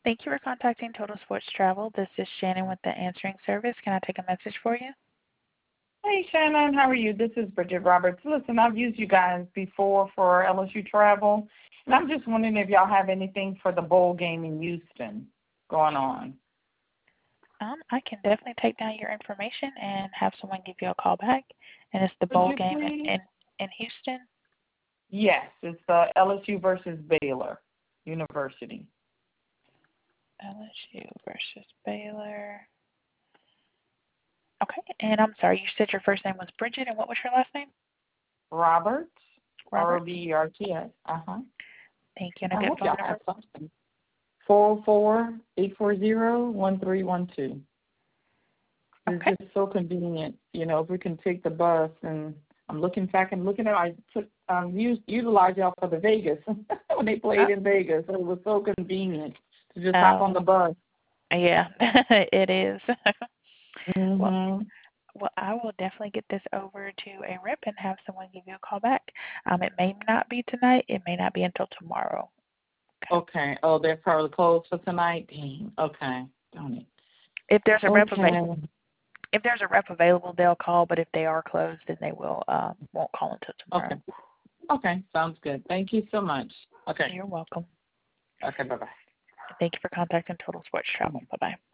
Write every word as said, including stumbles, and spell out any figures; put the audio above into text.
Thank you for contacting Total Sports Travel. This is Shannon with the answering service. Can I take a message for you? Hey, Shannon, how are you? This is Bridget Roberts. Listen, I've used you guys before for L S U travel, and I'm just wondering if y'all have anything for the bowl game in Houston going on. Um, I can definitely take down your information and have someone give you a call back. And it's the Could bowl you game please? in, in Houston? Yes, it's uh, L S U versus Baylor University. L S U versus Baylor. Okay, and I'm sorry, you said your first name was Bridget, and what was your last name? Roberts, R O Robert. B E R T S. Uh-huh. Thank you, and a I good hope phone y'all number. have something. four oh four, eight four zero, one three one two. It's Okay. just so convenient, you know, if we can take the bus. And I'm looking back and looking at, I took, um, used, utilized y'all for the Vegas when they played Oh, in Vegas. So it was so convenient to just hop on oh the bus. yeah, it is. Well, Mhm. well, I will definitely get this over to a rep and have someone give you a call back. Um, it may not be tonight. It may not be until tomorrow. Okay. Okay. Oh, they're probably closed for tonight. Dang. Okay. Darn it. If there's a rep available, Okay. if there's a rep available, they'll call. But if they are closed, then they will um won't call until Okay. tomorrow. Okay. Sounds good. Thank you so much. Okay. You're welcome. Okay. Bye bye. Thank you for contacting Total Sports Travel. Bye bye.